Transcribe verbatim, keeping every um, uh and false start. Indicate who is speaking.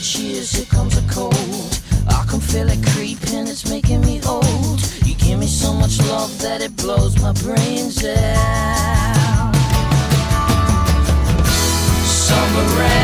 Speaker 1: cheers, here comes a cold. I can feel it creeping, it's making me old. You give me so much love that it blows my brains out. Summer rain.